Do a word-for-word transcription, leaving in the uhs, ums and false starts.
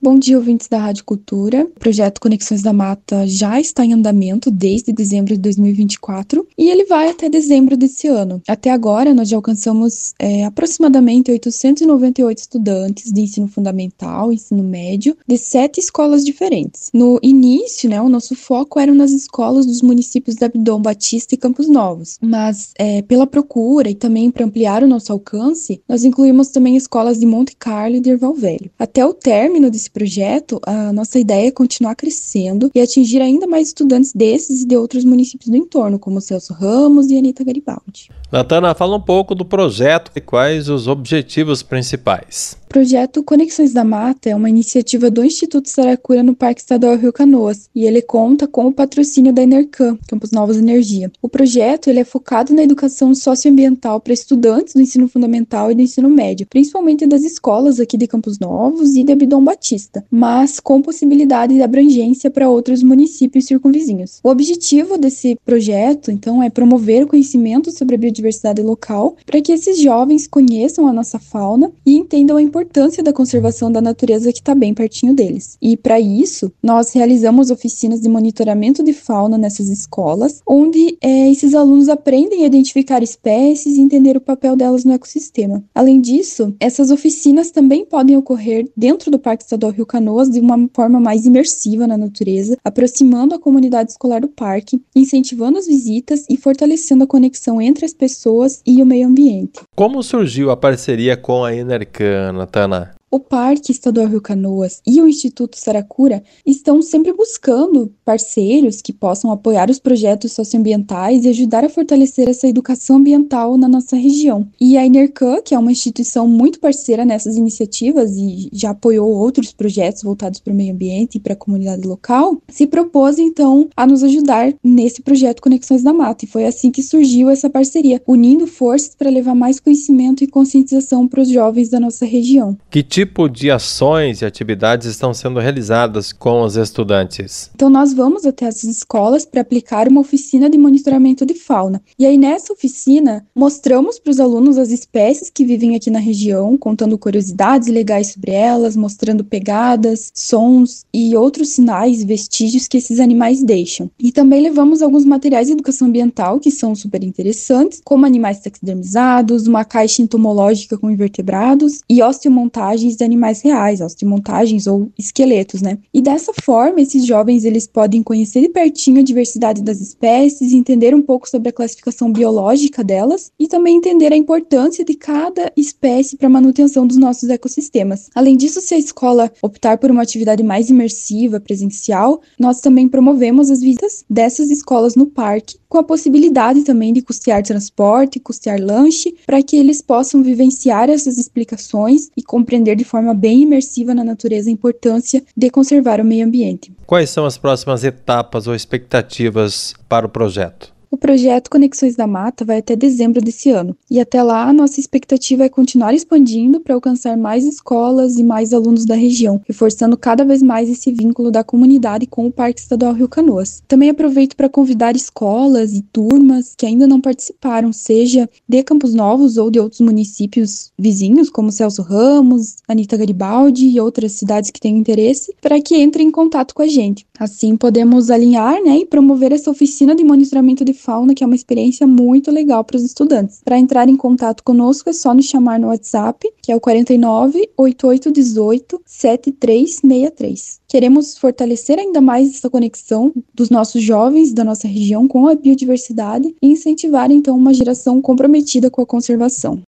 Bom dia, ouvintes da Rádio Cultura. O projeto Conexões da Mata já está em andamento desde dezembro de dois mil e vinte e quatro e ele vai até dezembro desse ano. Até agora, nós já alcançamos é, aproximadamente oitocentos e noventa e oito estudantes de ensino fundamental e ensino médio de sete escolas diferentes. No início, né, o nosso foco era nas escolas dos municípios de Abdon Batista e Campos Novos, mas é, pela procura e também para ampliar o nosso alcance, nós incluímos também escolas de Monte Carlo e de Erval Velho. Até o término desse projeto, a nossa ideia é continuar crescendo e atingir ainda mais estudantes desses e de outros municípios do entorno, como Celso Ramos e Anita Garibaldi. Natana, fala um pouco do projeto e quais os objetivos principais. O projeto Conexões da Mata é uma iniciativa do Instituto Saracura no Parque Estadual Rio Canoas e ele conta com o patrocínio da Enercan, Campos Novos Energia. O projeto ele é focado na educação socioambiental para estudantes do ensino fundamental e do ensino médio, principalmente das escolas aqui de Campos Novos e de Abdon Batista, mas com possibilidade de abrangência para outros municípios circunvizinhos. O objetivo desse projeto, então, é promover o conhecimento sobre a biodiversidade local para que esses jovens conheçam a nossa fauna e entendam a importância importância da conservação da natureza que está bem pertinho deles. E para isso, nós realizamos oficinas de monitoramento de fauna nessas escolas, onde é, esses alunos aprendem a identificar espécies e entender o papel delas no ecossistema. Além disso, essas oficinas também podem ocorrer dentro do Parque Estadual Rio Canoas de uma forma mais imersiva na natureza, aproximando a comunidade escolar do parque, incentivando as visitas e fortalecendo a conexão entre as pessoas e o meio ambiente. Como surgiu a parceria com a Enercan, Natana? O Parque Estadual Rio Canoas e o Instituto Saracura estão sempre buscando parceiros que possam apoiar os projetos socioambientais e ajudar a fortalecer essa educação ambiental na nossa região. E a Enercan, que é uma instituição muito parceira nessas iniciativas e já apoiou outros projetos voltados para o meio ambiente e para a comunidade local, se propôs então a nos ajudar nesse projeto Conexões da Mata. E foi assim que surgiu essa parceria, unindo forças para levar mais conhecimento e conscientização para os jovens da nossa região. Que tipo de ações e atividades estão sendo realizadas com os estudantes? Então, nós vamos até as escolas para aplicar uma oficina de monitoramento de fauna. E aí, nessa oficina, mostramos para os alunos as espécies que vivem aqui na região, contando curiosidades legais sobre elas, mostrando pegadas, sons e outros sinais e vestígios que esses animais deixam. E também levamos alguns materiais de educação ambiental que são super interessantes, como animais taxidermizados, uma caixa entomológica com invertebrados e osteomontagens de animais reais, osteomontagens ou esqueletos, né? E dessa forma, esses jovens eles podem conhecer de pertinho a diversidade das espécies, entender um pouco sobre a classificação biológica delas e também entender a importância de cada espécie para a manutenção dos nossos ecossistemas. Além disso, se a escola optar por uma atividade mais imersiva, presencial, nós também promovemos as visitas dessas escolas no parque, com a possibilidade também de custear transporte, custear lanche, para que eles possam vivenciar essas explicações e compreender de forma bem imersiva na natureza a importância de conservar o meio ambiente. Quais são as próximas etapas ou expectativas para o projeto? O projeto Conexões da Mata vai até dezembro desse ano, e até lá a nossa expectativa é continuar expandindo para alcançar mais escolas e mais alunos da região, reforçando cada vez mais esse vínculo da comunidade com o Parque Estadual Rio Canoas. Também aproveito para convidar escolas e turmas que ainda não participaram, seja de Campos Novos ou de outros municípios vizinhos, como Celso Ramos, Anita Garibaldi e outras cidades que tenham interesse, para que entrem em contato com a gente. Assim podemos alinhar, né, e promover essa oficina de monitoramento de fauna, que é uma experiência muito legal para os estudantes. Para entrar em contato conosco é só nos chamar no WhatsApp, que é o quarenta e nove, oitenta e oito, dezoito, setenta e três sessenta e três. Queremos fortalecer ainda mais essa conexão dos nossos jovens da nossa região com a biodiversidade e incentivar então uma geração comprometida com a conservação.